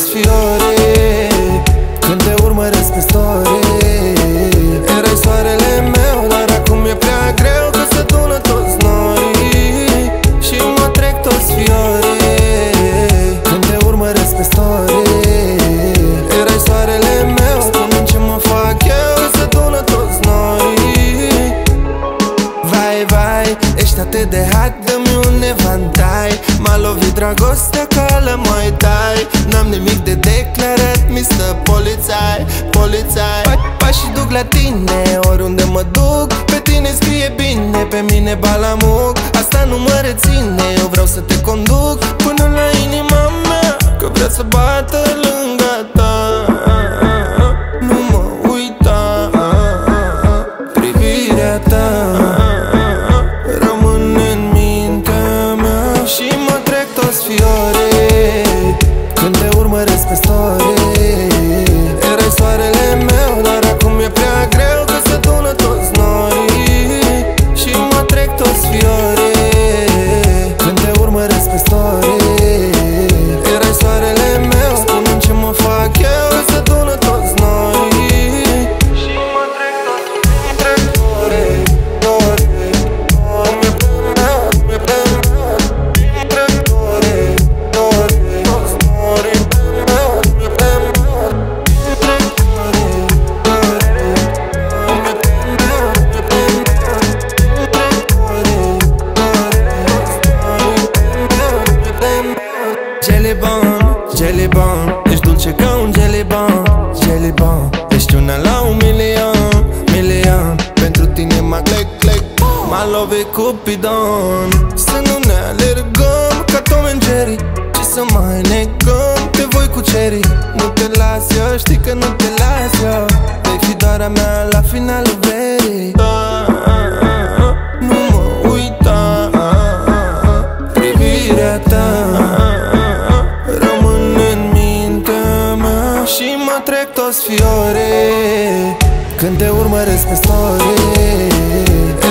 toți fiore când te urmăresc pe story. Erai soarele meu, dar acum e prea greu că se tună toți norii și mă trec toți fiore când te urmăresc pe story. Erai soarele meu, spune-mi ce mă fac eu că se tună toți norii. Vai, vai, ești atât de hot, dă-mi un evantai. M-a lovit dragostea ca la Muay Thai. N-am nimic de declarat, Mr. Polițai, polițai. Pașii duc la tine, oriunde mă duc. Pe tine scrie bine, pe mine balamuc. Asta nu mă reține, eu vreau să te conduc până la inima mea, că vrea să bată lângă ta. Nu mă uita, privirea ta rămâne în mintea mea și mă trec toți fiore când te urmăresc pe story. Erai soarele meu, dar acum e prea greu că se tună toți norii și mă trec toți fiore când te urmăresc pe story. Erai soarele meu, spune-mi ce mă fac eu că se tună toți norii și mă trec toți fiore. Jelly bon, jelly bon, ești dulce ca un jelly bon, jelly bon. Ești una la un milion, milion. Pentru tine mă clec, clec, m-a lovit Cupidon. Să nu ne alergăm ca Tom and Jerry, ci să mai negăm, te voi cuceri. Nu te las eu, știi că nu te las eu. Vei fi doar a mea la finalul verii. Nu mă uita, privirea ta rămâne în mintea mea și mă trec toți fiore când te urmăresc pe story.